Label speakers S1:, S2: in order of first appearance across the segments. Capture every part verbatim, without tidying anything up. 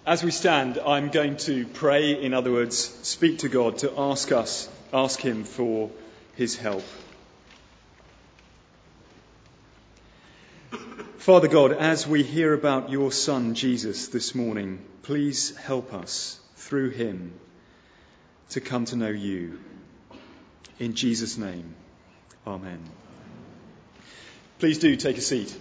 S1: As we stand, I'm going to pray, in other words, speak to God to ask us, ask him for his help. Father God, as we hear about your Son, Jesus, this morning, please help us through him to come to know you. In Jesus' name, amen. Please do take a seat.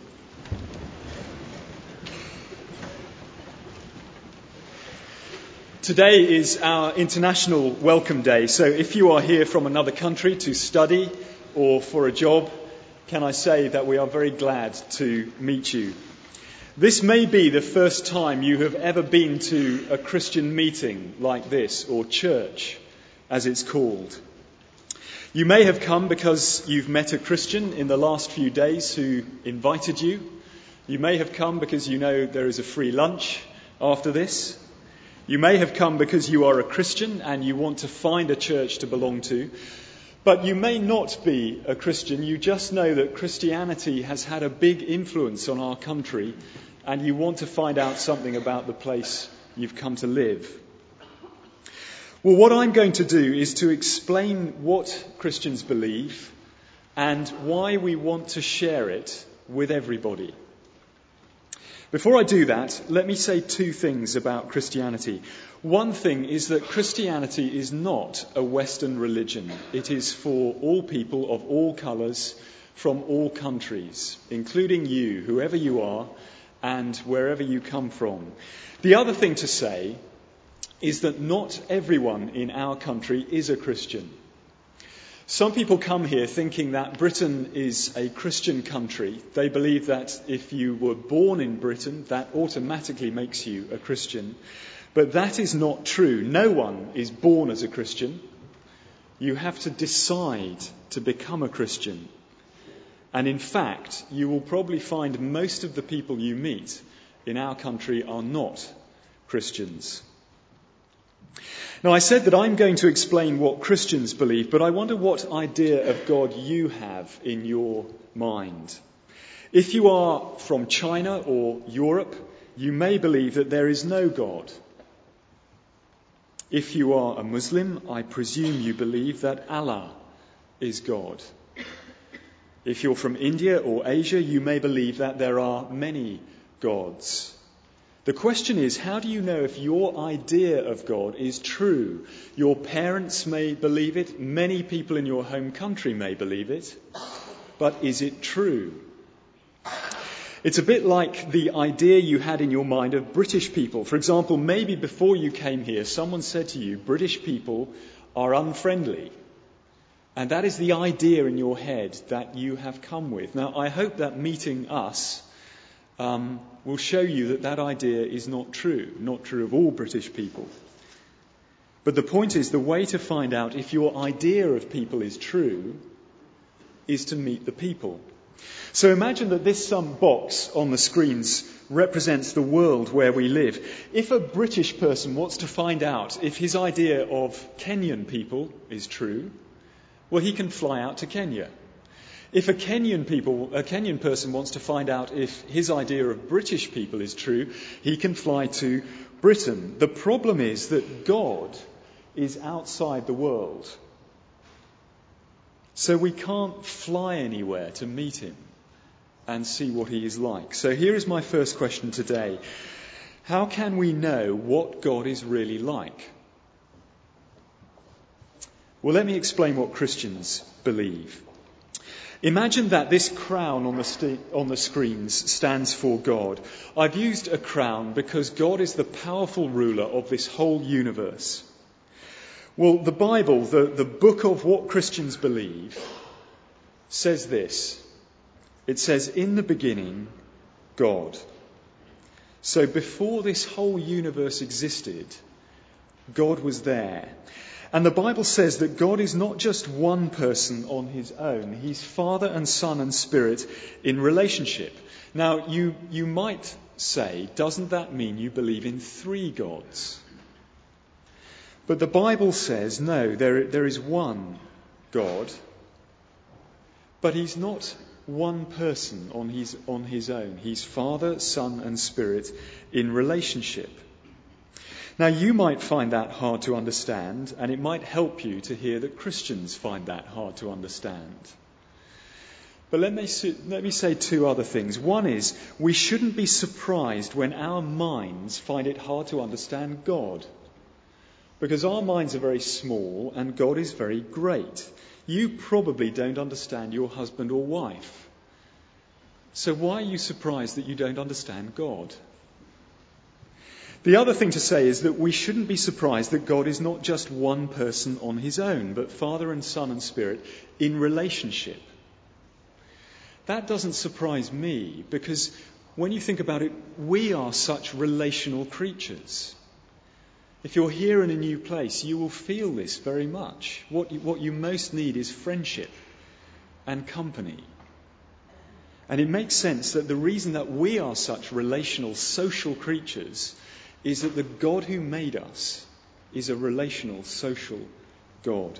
S1: Today is our International Welcome Day, so if you are here from another country to study or for a job, can I say that we are very glad to meet you. This may be the first time you have ever been to a Christian meeting like this, or church, as it's called. You may have come because you've met a Christian in the last few days who invited you. You may have come because you know there is a free lunch after this. You may have come because you are a Christian and you want to find a church to belong to. But you may not be a Christian. You just know that Christianity has had a big influence on our country and you want to find out something about the place you've come to live. Well, what I'm going to do is to explain what Christians believe and why we want to share it with everybody. Before I do that, let me say two things about Christianity. One thing is that Christianity is not a Western religion. It is for all people of all colours from all countries, including you, whoever you are, and wherever you come from. The other thing to say is that not everyone in our country is a Christian. Some people come here thinking that Britain is a Christian country. They believe that if you were born in Britain, that automatically makes you a Christian. But that is not true. No one is born as a Christian. You have to decide to become a Christian. And in fact, you will probably find most of the people you meet in our country are not Christians. Now, I said that I'm going to explain what Christians believe, but I wonder what idea of God you have in your mind. If you are from China or Europe, you may believe that there is no God. If you are a Muslim, I presume you believe that Allah is God. If you're from India or Asia, you may believe that there are many gods. The question is, how do you know if your idea of God is true? Your parents may believe it, many people in your home country may believe it, but is it true? It's a bit like the idea you had in your mind of British people. For example, maybe before you came here, someone said to you, British people are unfriendly. And that is the idea in your head that you have come with. Now, I hope that meeting us Um, will show you that that idea is not true, not true of all British people. But the point is, the way to find out if your idea of people is true is to meet the people. So imagine that this um, box on the screens represents the world where we live. If a British person wants to find out if his idea of Kenyan people is true, well, he can fly out to Kenya. If a Kenyan people, a Kenyan person wants to find out if his idea of British people is true, he can fly to Britain. The problem is that God is outside the world. So we can't fly anywhere to meet him and see what he is like. So here is my first question today. How can we know what God is really like? Well, let me explain what Christians believe. Imagine that this crown on the, st- on the screens stands for God. I've used a crown because God is the powerful ruler of this whole universe. Well, the Bible, the, the book of what Christians believe, says this. It says, in the beginning, God. So before this whole universe existed, God was there. And the Bible says that God is not just one person on his own. He's Father and Son and Spirit in relationship. Now, you, you might say, doesn't that mean you believe in three gods? But the Bible says, no, there, there is one God, but he's not one person on his, on his own. He's Father, Son and Spirit in relationship. Now, you might find that hard to understand, and it might help you to hear that Christians find that hard to understand. But let me, let me say two other things. One is, we shouldn't be surprised when our minds find it hard to understand God. Because our minds are very small and God is very great. You probably don't understand your husband or wife. So why are you surprised that you don't understand God? The other thing to say is that we shouldn't be surprised that God is not just one person on his own, but Father and Son and Spirit in relationship. That doesn't surprise me, because when you think about it, we are such relational creatures. If you're here in a new place, you will feel this very much. What you, what you most need is friendship and company. And it makes sense that the reason that we are such relational, social creatures is that the God who made us is a relational, social God.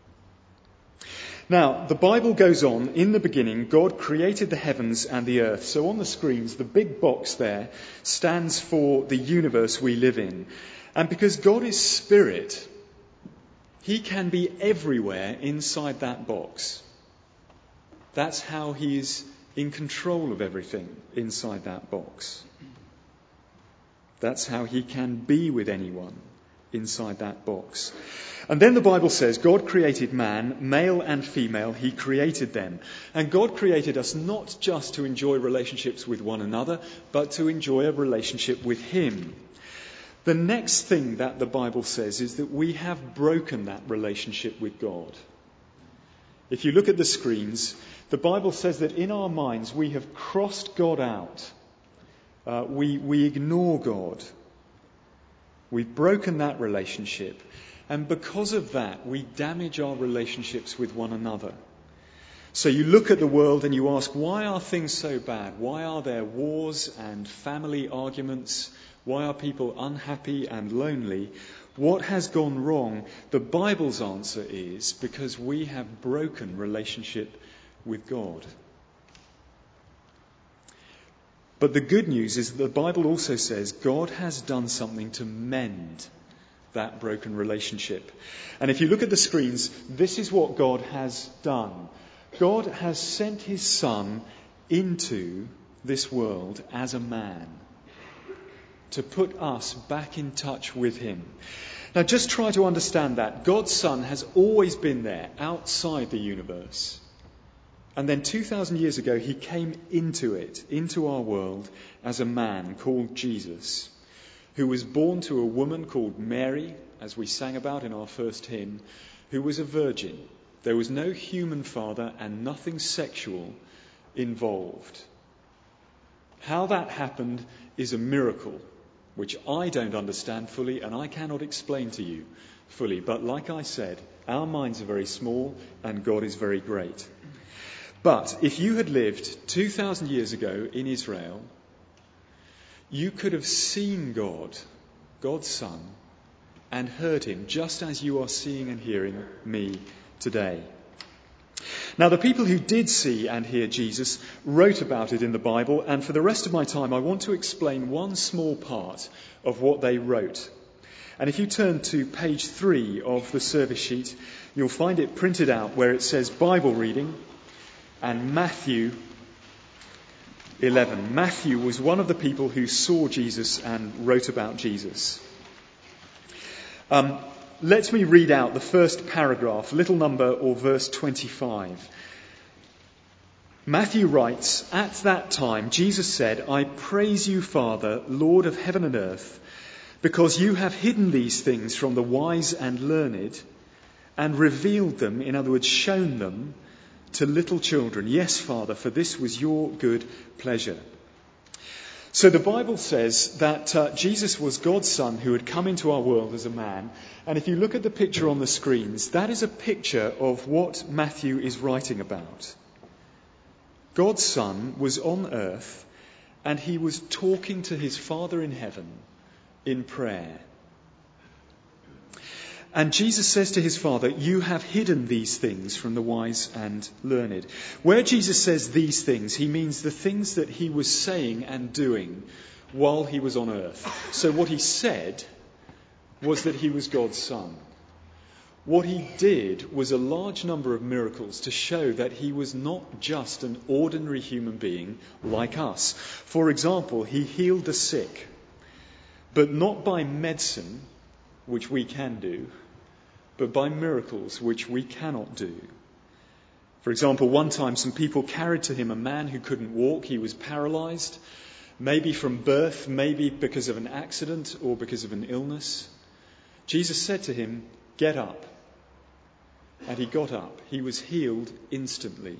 S1: Now, the Bible goes on, in the beginning, God created the heavens and the earth. So on the screens, the big box there stands for the universe we live in. And because God is spirit, he can be everywhere inside that box. That's how he is in control of everything inside that box. That's how he can be with anyone inside that box. And then the Bible says God created man, male and female, he created them. And God created us not just to enjoy relationships with one another, but to enjoy a relationship with him. The next thing that the Bible says is that we have broken that relationship with God. If you look at the screens, the Bible says that in our minds we have crossed God out. Uh, we, we ignore God. We've broken that relationship. And because of that, we damage our relationships with one another. So you look at the world and you ask, why are things so bad? Why are there wars and family arguments? Why are people unhappy and lonely? What has gone wrong? The Bible's answer is because we have broken relationship with God. But the good news is that the Bible also says God has done something to mend that broken relationship. And if you look at the screens, this is what God has done. God has sent his Son into this world as a man to put us back in touch with him. Now just try to understand that. God's Son has always been there, outside the universe. And then two thousand years ago, he came into it, into our world, as a man called Jesus, who was born to a woman called Mary, as we sang about in our first hymn, who was a virgin. There was no human father and nothing sexual involved. How that happened is a miracle, which I don't understand fully and I cannot explain to you fully. But like I said, our minds are very small and God is very great. But if you had lived two thousand years ago in Israel, you could have seen God, God's Son, and heard him just as you are seeing and hearing me today. Now, the people who did see and hear Jesus wrote about it in the Bible, and for the rest of my time, I want to explain one small part of what they wrote. And if you turn to page three of the service sheet, you'll find it printed out where it says Bible reading and Matthew eleven. Matthew was one of the people who saw Jesus and wrote about Jesus. Um, let me read out the first paragraph, little number or verse twenty-five. Matthew writes, "At that time Jesus said, 'I praise you, Father, Lord of heaven and earth, because you have hidden these things from the wise and learned and revealed them,'" in other words, shown them, "'to little children. Yes, Father, for this was your good pleasure.'" So the Bible says that uh, Jesus was God's Son who had come into our world as a man. And if you look at the picture on the screens, that is a picture of what Matthew is writing about. God's Son was on earth and he was talking to his Father in heaven in prayer. And Jesus says to his Father, "You have hidden these things from the wise and learned." Where Jesus says these things, he means the things that he was saying and doing while he was on earth. So what he said was that he was God's son. What he did was a large number of miracles to show that he was not just an ordinary human being like us. For example, he healed the sick, but not by medicine, which we can do, but by miracles, which we cannot do. For example, one time some people carried to him a man who couldn't walk. He was paralyzed, maybe from birth, maybe because of an accident or because of an illness. Jesus said to him, "Get up." And he got up. He was healed instantly.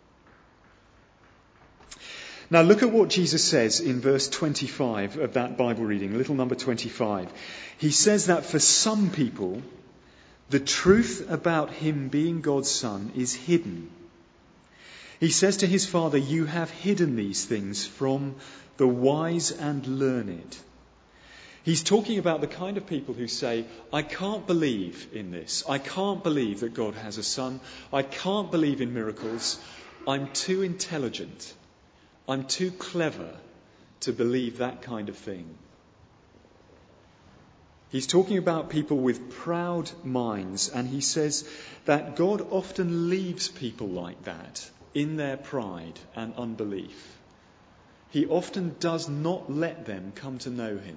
S1: Now look at what Jesus says in verse twenty-five of that Bible reading, little number twenty-five. He says that for some people, the truth about him being God's son is hidden. He says to his Father, "You have hidden these things from the wise and learned." He's talking about the kind of people who say, "I can't believe in this. I can't believe that God has a son. I can't believe in miracles. I'm too intelligent. I'm too clever to believe that kind of thing." He's talking about people with proud minds, and he says that God often leaves people like that in their pride and unbelief. He often does not let them come to know him.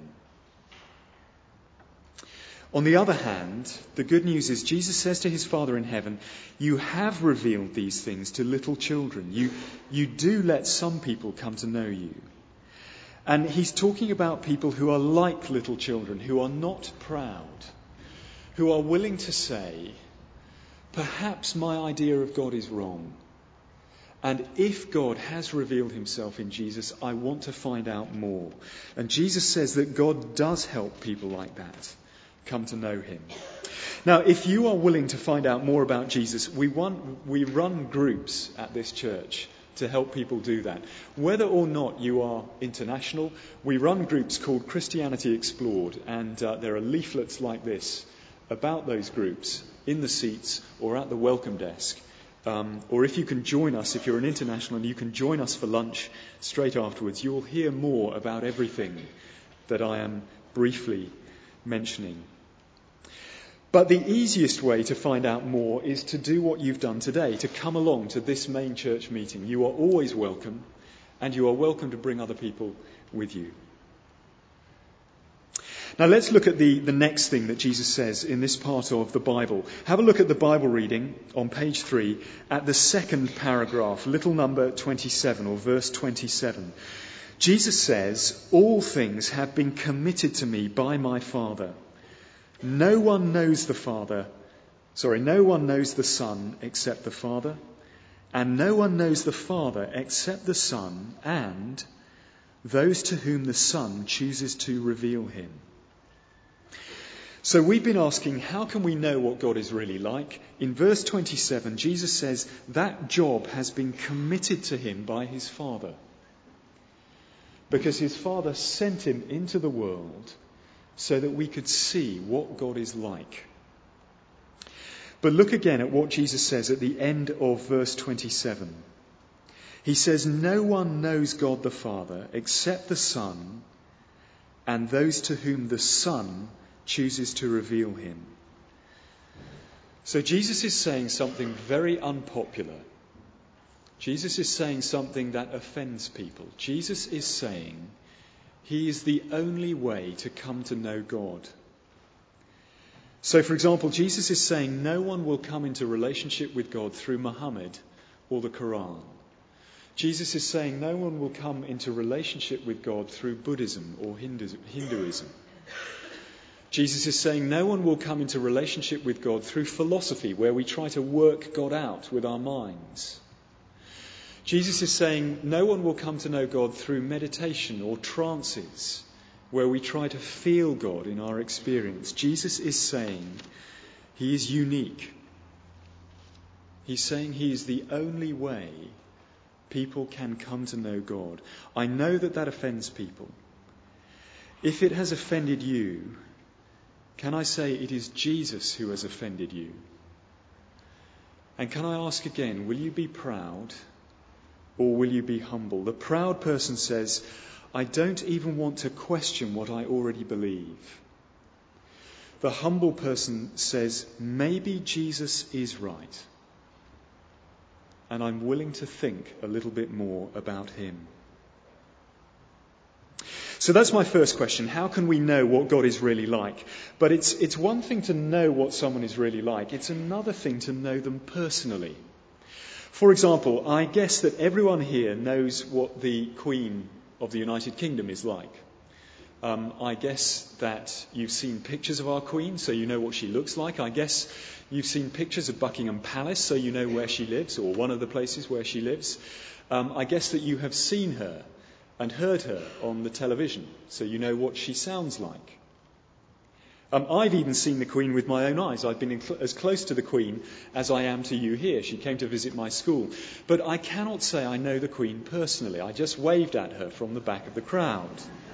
S1: On the other hand, the good news is Jesus says to his Father in heaven, "You have revealed these things to little children. You, you do let some people come to know you." And he's talking about people who are like little children, who are not proud, who are willing to say, "Perhaps my idea of God is wrong. And if God has revealed himself in Jesus, I want to find out more." And Jesus says that God does help people like that come to know him. Now, if you are willing to find out more about Jesus, we, want, we run groups at this church to help people do that. Whether or not you are international, we run groups called Christianity Explored, and uh, there are leaflets like this about those groups in the seats or at the welcome desk. Um, or if you can join us, if you're an international and you can join us for lunch straight afterwards, you'll hear more about everything that I am briefly mentioning. But the easiest way to find out more is to do what you've done today, to come along to this main church meeting. You are always welcome, and you are welcome to bring other people with you. Now let's look at the, the next thing that Jesus says in this part of the Bible. Have a look at the Bible reading on page three at the second paragraph, little number twenty-seven or verse twenty-seven. Jesus says, "All things have been committed to me by my Father. No one knows the Father, sorry, no one knows the Son except the Father, and no one knows the Father except the Son and those to whom the Son chooses to reveal him." So we've been asking, how can we know what God is really like? In verse twenty-seven, Jesus says that job has been committed to him by his Father, because his Father sent him into the world so that we could see what God is like. But look again at what Jesus says at the end of verse twenty-seven. He says, "No one knows God the Father except the Son and those to whom the Son chooses to reveal him." So Jesus is saying something very unpopular. Jesus is saying something that offends people. Jesus is saying he is the only way to come to know God. So, for example, Jesus is saying no one will come into relationship with God through Muhammad or the Quran. Jesus is saying no one will come into relationship with God through Buddhism or Hinduism. Jesus is saying no one will come into relationship with God through philosophy, where we try to work God out with our minds. Jesus is saying no one will come to know God through meditation or trances, where we try to feel God in our experience. Jesus is saying he is unique. He's saying he is the only way people can come to know God. I know that that offends people. If it has offended you, can I say it is Jesus who has offended you? And can I ask again, will you be proud or will you be humble? The proud person says, I don't even want to question what I already believe. the humble person says, maybe Jesus is right, and I'm willing to think a little bit more about him. So that's my first question. How can we know what God is really like? But it's it's one thing to know what someone is really like. It's another thing to know them personally. For example, I guess that everyone here knows what the Queen of the United Kingdom is like. Um, I guess that you've seen pictures of our Queen, so you know what she looks like. I guess you've seen pictures of Buckingham Palace, so you know where she lives, or one of the places where she lives. Um, I guess that you have seen her and heard her on the television, so you know what she sounds like. Um, I've even seen the Queen with my own eyes. I've been in cl- as close to the Queen as I am to you here. She came to visit my school. But I cannot say I know the Queen personally. I just waved at her from the back of the crowd.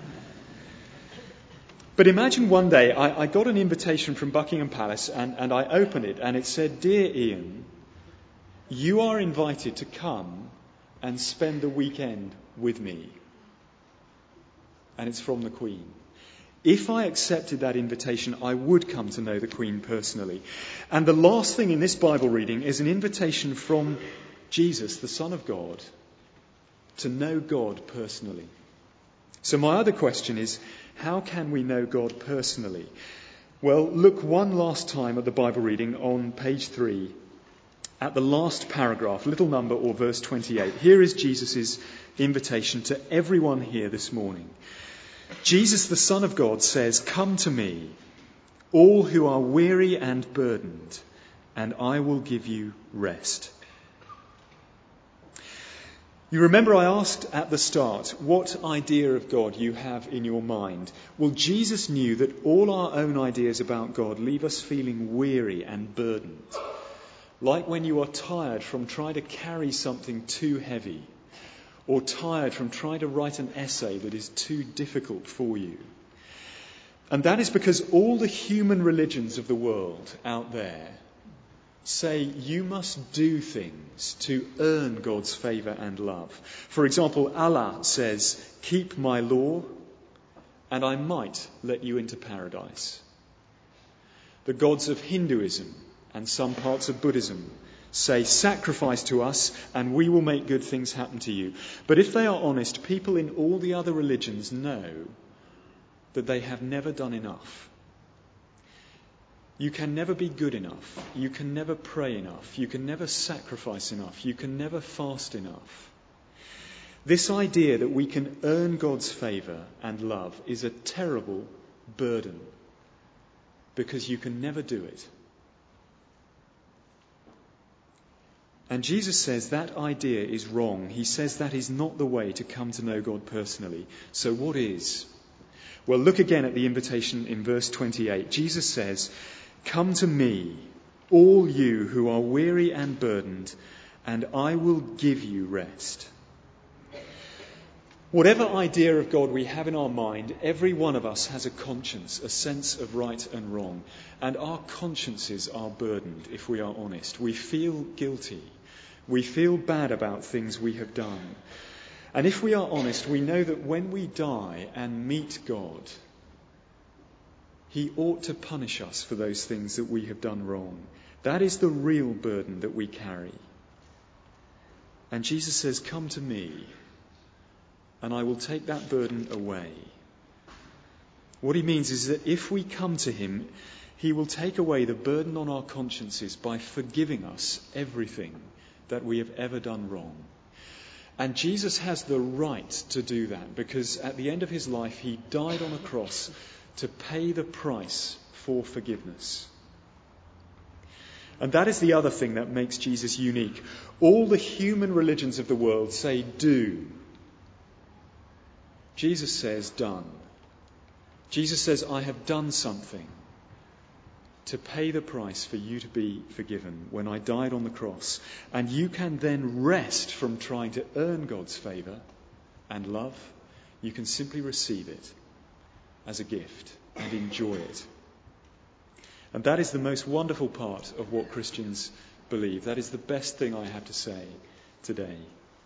S1: But imagine one day I, I got an invitation from Buckingham Palace and, and I opened it and it said, "Dear Ian, you are invited to come and spend the weekend with me." And it's from the Queen. If I accepted that invitation, I would come to know the Queen personally. And the last thing in this Bible reading is an invitation from Jesus, the Son of God, to know God personally. So my other question is, how can we know God personally? Well, look one last time at the Bible reading on page three, at the last paragraph, little number or verse twenty-eight. Here is Jesus' invitation to everyone here this morning. Jesus, the Son of God, says, "Come to me, all who are weary and burdened, and I will give you rest." You remember I asked at the start what idea of God you have in your mind. Well, Jesus knew that all our own ideas about God leave us feeling weary and burdened. Like when you are tired from trying to carry something too heavy, or tired from trying to write an essay that is too difficult for you. And that is because all the human religions of the world out there say you must do things to earn God's favour and love. For example, Allah says, "Keep my law and I might let you into paradise." The gods of Hinduism and some parts of Buddhism say, "Sacrifice to us and we will make good things happen to you." But if they are honest, people in all the other religions know that they have never done enough. You can never be good enough. You can never pray enough. You can never sacrifice enough. You can never fast enough. This idea that we can earn God's favour and love is a terrible burden because you can never do it. And Jesus says that idea is wrong. He says that is not the way to come to know God personally. So what is? Well, look again at the invitation in verse twenty-eight. Jesus says, "Come to me, all you who are weary and burdened, and I will give you rest." Whatever idea of God we have in our mind, every one of us has a conscience, a sense of right and wrong. And our consciences are burdened, if we are honest. We feel guilty. We feel bad about things we have done. And if we are honest, we know that when we die and meet God, He ought to punish us for those things that we have done wrong. That is the real burden that we carry. And Jesus says, "Come to me, and I will take that burden away." What he means is that if we come to him, he will take away the burden on our consciences by forgiving us everything that we have ever done wrong. And Jesus has the right to do that because at the end of his life, he died on a cross to pay the price for forgiveness. And that is the other thing that makes Jesus unique. All the human religions of the world say do. Jesus says done. Jesus says, "I have done something to pay the price for you to be forgiven when I died on the cross." And you can then rest from trying to earn God's favour and love. You can simply receive it as a gift and enjoy it. And that is the most wonderful part of what Christians believe. That is the best thing I have to say today.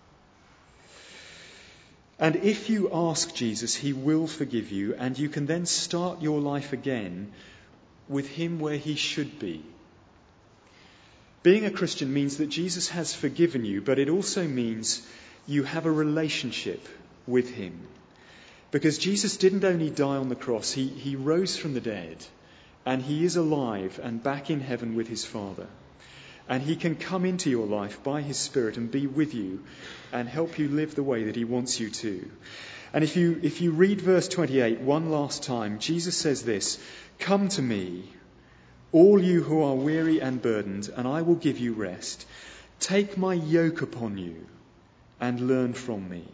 S1: And if you ask Jesus, he will forgive you, and you can then start your life again with him where he should be. Being a Christian means that Jesus has forgiven you, but it also means you have a relationship with him. Because Jesus didn't only die on the cross, he, he rose from the dead, and he is alive and back in heaven with his Father. And he can come into your life by his Spirit and be with you and help you live the way that he wants you to. And if you, if you read verse twenty-eight one last time, Jesus says this, "Come to me, all you who are weary and burdened, and I will give you rest. Take my yoke upon you and learn from me."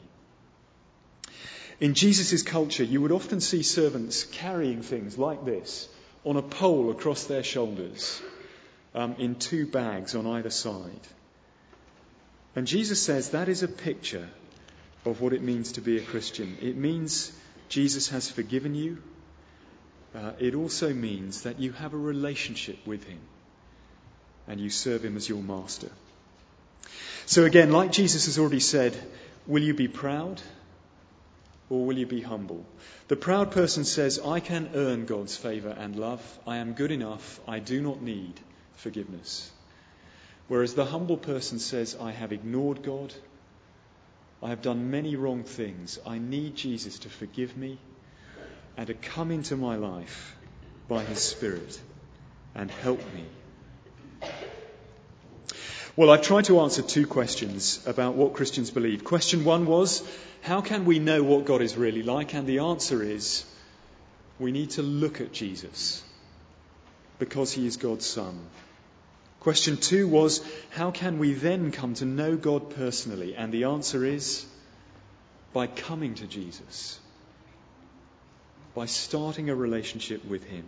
S1: In Jesus' culture, you would often see servants carrying things like this on a pole across their shoulders, um, in two bags on either side. And Jesus says that is a picture of what it means to be a Christian. It means Jesus has forgiven you. Uh, it also means that you have a relationship with him and you serve him as your master. So again, like Jesus has already said, will you be proud or will you be humble? The proud person says, I can earn God's favour and love. I am good enough. I do not need forgiveness. Whereas the humble person says, I have ignored God. I have done many wrong things. I need Jesus to forgive me and to come into my life by his Spirit and help me. Well, I've tried to answer two questions about what Christians believe. Question one was, how can we know what God is really like? And the answer is, we need to look at Jesus because he is God's Son. Question two was, how can we then come to know God personally? And the answer is, by coming to Jesus, by starting a relationship with him.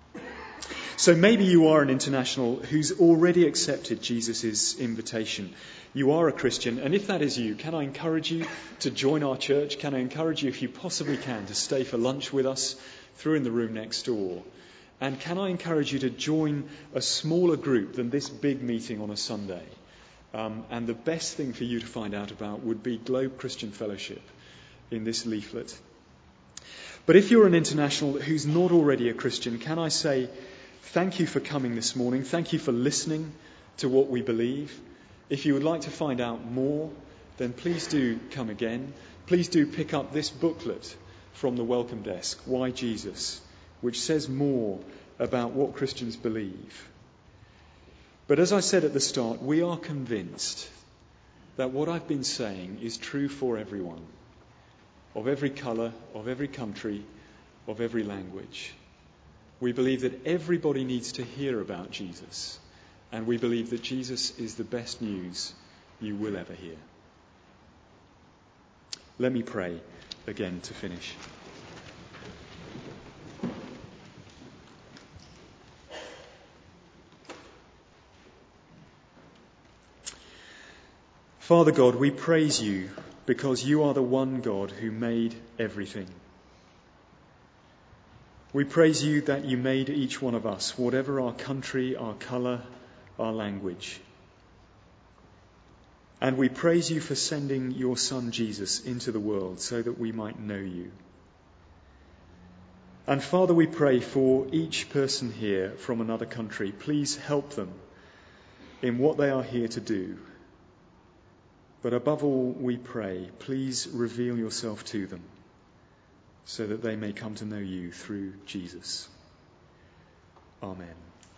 S1: So maybe you are an international who's already accepted Jesus' invitation. You are a Christian, and if that is you, can I encourage you to join our church? Can I encourage you, if you possibly can, to stay for lunch with us through in the room next door? And can I encourage you to join a smaller group than this big meeting on a Sunday? Um, and the best thing for you to find out about would be Globe Christian Fellowship in this leaflet. But if you're an international who's not already a Christian, can I say thank you for coming this morning. Thank you for listening to what we believe. If you would like to find out more, then please do come again. Please do pick up this booklet from the welcome desk, Why Jesus?, which says more about what Christians believe. But as I said at the start, we are convinced that what I've been saying is true for everyone, of every colour, of every country, of every language. We believe that everybody needs to hear about Jesus, and we believe that Jesus is the best news you will ever hear. Let me pray again to finish. Father God, we praise you because you are the one God who made everything. We praise you that you made each one of us, whatever our country, our colour, our language. And we praise you for sending your Son Jesus into the world so that we might know you. And Father, we pray for each person here from another country. Please help them in what they are here to do. But above all, we pray, please reveal yourself to them so that they may come to know you through Jesus. Amen.